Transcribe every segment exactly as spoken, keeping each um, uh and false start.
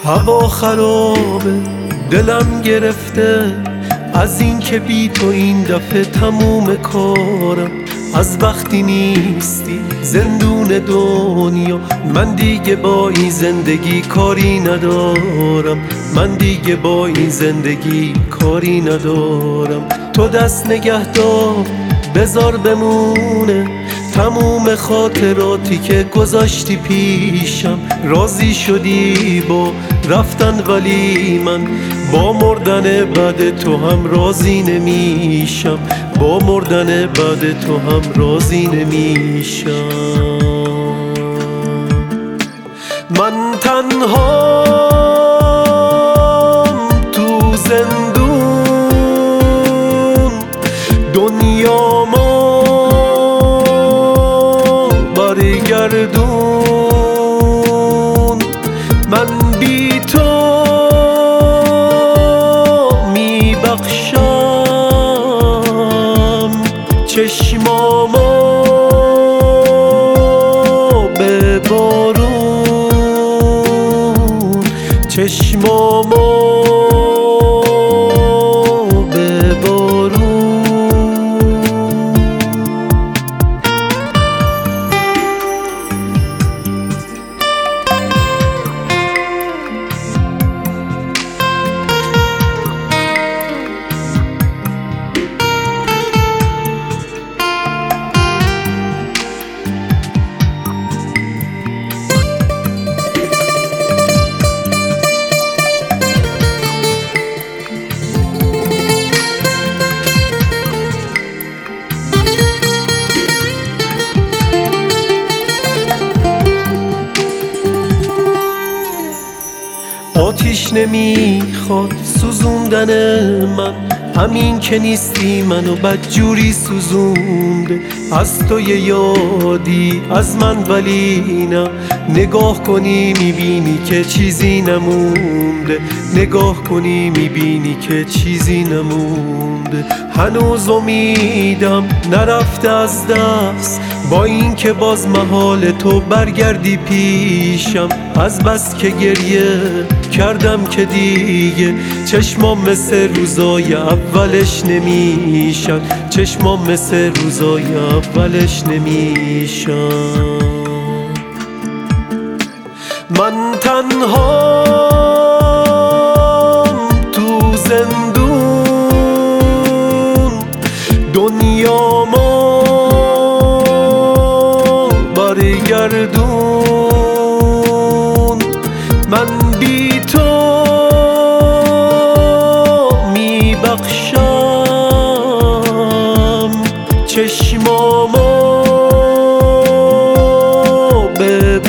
هوا خرابه، دلم گرفته از این که بی تو این دفعه تموم کارم. از وقتی نیستی زندون دنیا، من دیگه با این زندگی کاری ندارم. من دیگه با این زندگی کاری ندارم. تو دست نگه دار بذار بمونه تموم خاطراتی که گذاشتی پیشم. راضی شدی با رفتن ولی من با مردن بعد تو هم راضی نمیشم. با مردن بعد تو هم راضی نمیشم. من تنهام تو زندون، دنیا ما برگردون. من بی تو میبخشم چشمامو به بارون، چشمامو به بارون. آتیش نمیخواد سوزوندن من، همین که نیستی منو بدجوری سوزونده. از تو یه یادی از من ولی نه، نگاه کنی میبینی که چیزی نمونده. نگاه کنی میبینی که چیزی نمونده. هنوز امیدم نرفته از دست، با این که باز محال تو برگردی پیشم. از بس که گریه کردم که دیگه چشمام مثل روزای اولش نمیشن. چشمام مثل روزای اولش نمیشن. من تنهام تو زندون، دنیا ما برگردون. من بی تو میبخشم چشمامو به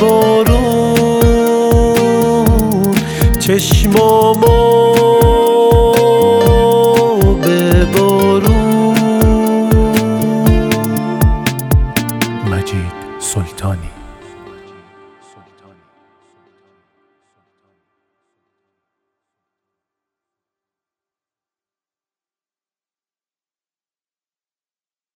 بارون، چشمامو به بارون. مجید سلطانی.